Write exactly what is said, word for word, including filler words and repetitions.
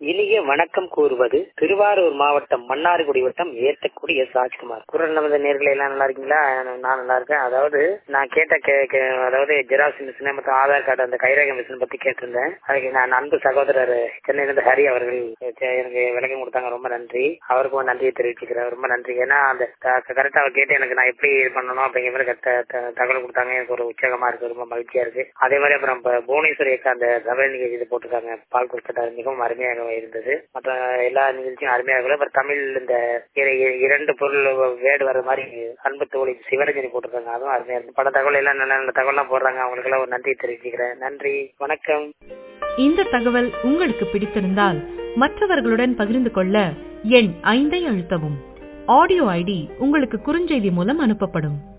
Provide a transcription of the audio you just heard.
இனிய வணக்கம் கூறுவது திருவாரூர் மாவட்டம் மன்னார்குடி வட்டம் ஏத்தக்குடி எஸ் ராஜ்குமார். குரல் நமது நேர்களை எல்லாம் நல்லா இருக்கீங்களா? நான் நல்லா இருக்கேன். அதாவது நான் கேட்ட அதாவது ஜெராக்ஸ் மிஷின் மற்றும் ஆதார் கார்டு அந்த கைரேகை மிஷின் பத்தி கேட்டிருந்தேன். அதுக்கு நான் அன்பு சகோதரர் சென்னையிலிருந்து ஹரி அவர்கள் எனக்கு விளக்கம் கொடுத்தாங்க. ரொம்ப நன்றி. அவருக்கும் நன்றியை தெரிவிச்சுக்கிறேன். ரொம்ப நன்றி. ஏன்னா அந்த கரெக்டா அவர் கேட்டு எனக்கு நான் எப்படி பண்ணணும் அப்படிங்கிற மாதிரி தகவல் கொடுத்தாங்க. எனக்கு ஒரு உற்சாகமா இருக்கு, ரொம்ப மகிழ்ச்சியா இருக்கு. அதே மாதிரி அப்புறம் புவனேஸ்வரி அந்த சபை நிகழ்ச்சி போட்டிருக்காங்க. பால் கொடுத்துட்டாரு, மிகவும் அருமையாக இருந்தது. மற்ற எல்லா நிகழ்ச்சியும் அருமையாக. அப்புறம் தமிழ் இந்த இரண்டு பொருள் வேர்டு வர மாதிரி அன்பு தோழி சிவரஞ்சனி போட்டிருக்காங்க. அதுவும் அருமையா இருக்கு. பல தகவல் எல்லாம் நல்ல நல்ல தகவலாம் போடுறாங்க. அவங்களுக்கு எல்லாம் ஒரு நன்றி தெரிவிச்சுக்கிறேன். நன்றி, வணக்கம். இந்த தகவல் உங்களுக்கு பிடித்திருந்தால் மற்றவர்களுடன் பகிர்ந்து கொள்ள எண் ஐந்தை அழுத்தவும். ஆடியோ ஐடி உங்களுக்கு குறுஞ்செய்தி மூலம் அனுப்பப்படும்.